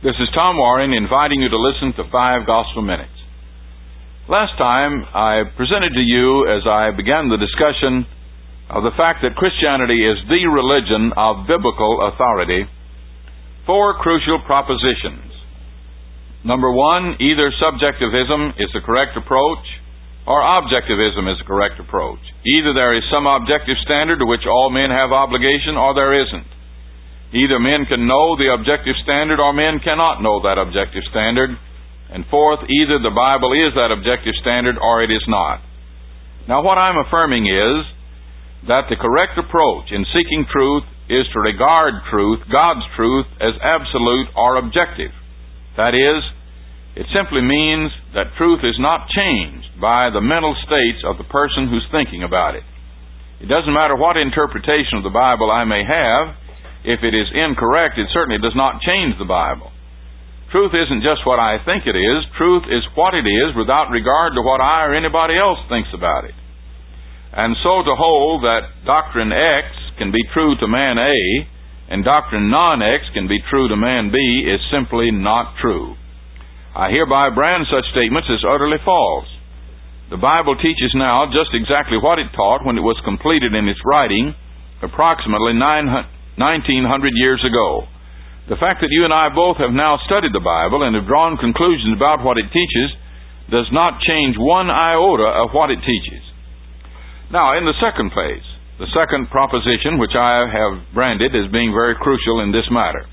This is Tom Warren inviting you to listen to 5 Gospel Minutes. Last time I presented to you, as I began the discussion of the fact that Christianity is the religion of biblical authority, 4 crucial propositions. Number 1, either subjectivism is the correct approach or objectivism is the correct approach. Either there is some objective standard to which all men have obligation or there isn't. Either men can know the objective standard or men cannot know that objective standard. And fourth, either the Bible is that objective standard or it is not. Now what I'm affirming is that the correct approach in seeking truth is to regard truth, God's truth, as absolute or objective. That is, it simply means that truth is not changed by the mental states of the person who's thinking about it. It doesn't matter what interpretation of the Bible I may have. If it is incorrect, it certainly does not change the Bible. Truth isn't just what I think it is. Truth is what it is without regard to what I or anybody else thinks about it. And so to hold that doctrine X can be true to man A and doctrine non-X can be true to man B is simply not true. I hereby brand such statements as utterly false. The Bible teaches now just exactly what it taught when it was completed in its writing approximately 1900 years ago. The fact that you and I both have now studied the Bible and have drawn conclusions about what it teaches does not change one iota of what it teaches. Now, in the second place, the second proposition which I have branded as being very crucial in this matter.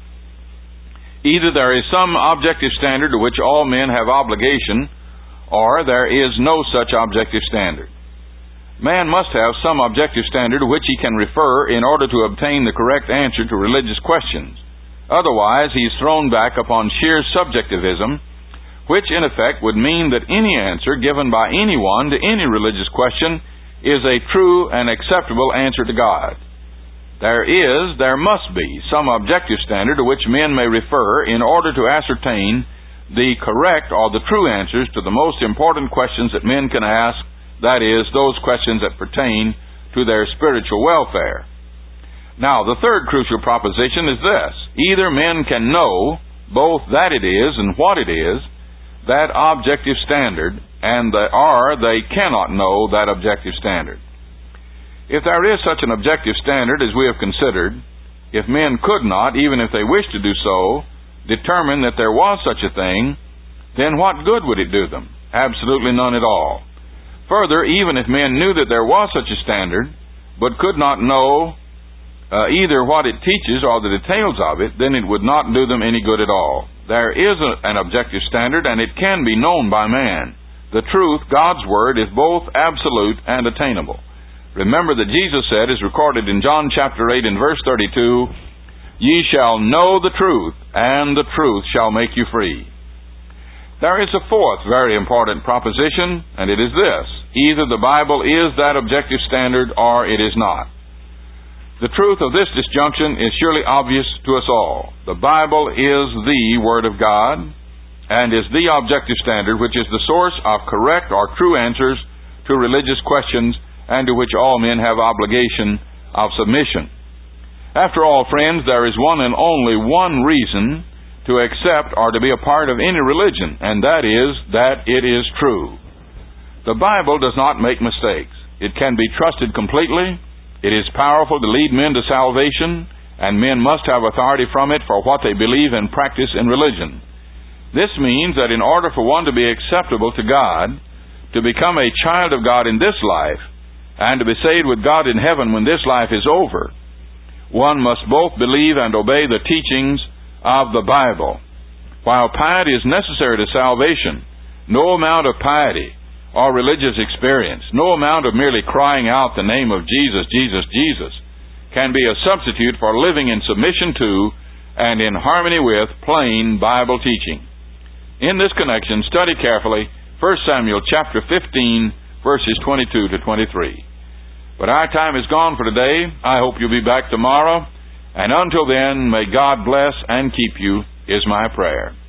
Either there is some objective standard to which all men have obligation, or there is no such objective standard. Man must have some objective standard to which he can refer in order to obtain the correct answer to religious questions. Otherwise, he is thrown back upon sheer subjectivism, which in effect would mean that any answer given by anyone to any religious question is a true and acceptable answer to God. There must be some objective standard to which men may refer in order to ascertain the correct or the true answers to the most important questions that men can ask. That is, those questions that pertain to their spiritual welfare. Now, the third crucial proposition is this. Either men can know both that it is and what it is, that objective standard, or they cannot know that objective standard. If there is such an objective standard as we have considered, if men could not, even if they wished to do so, determine that there was such a thing, then what good would it do them? Absolutely none at all. Further, even if men knew that there was such a standard, but could not know either what it teaches or the details of it, then it would not do them any good at all. There is an objective standard, and it can be known by man. The truth, God's Word, is both absolute and attainable. Remember that Jesus said, as recorded in John chapter 8 and verse 32, "Ye shall know the truth, and the truth shall make you free." There is a fourth very important proposition, and it is this. Either the Bible is that objective standard or it is not. The truth of this disjunction is surely obvious to us all. The Bible is the Word of God and is the objective standard which is the source of correct or true answers to religious questions and to which all men have obligation of submission. After all, friends, there is one and only one reason to accept or to be a part of any religion, and that is that it is true. The Bible does not make mistakes. It can be trusted completely. It is powerful to lead men to salvation, and men must have authority from it for what they believe and practice in religion. This means that in order for one to be acceptable to God, to become a child of God in this life, and to be saved with God in heaven when this life is over, one must both believe and obey the teachings of the Bible. While piety is necessary to salvation, no amount of piety or religious experience, no amount of merely crying out the name of Jesus, Jesus, Jesus, can be a substitute for living in submission to and in harmony with plain Bible teaching. In this connection, study carefully 1 Samuel chapter 15, verses 22 to 23. But our time is gone for today. I hope you'll be back tomorrow. And until then, may God bless and keep you, is my prayer.